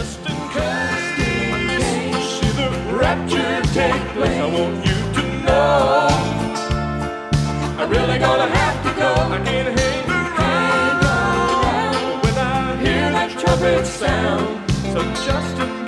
just in case see the rapture take place. I want you to know I'm really gonna have to go. I can't hang around without hearing that trumpet sound. So just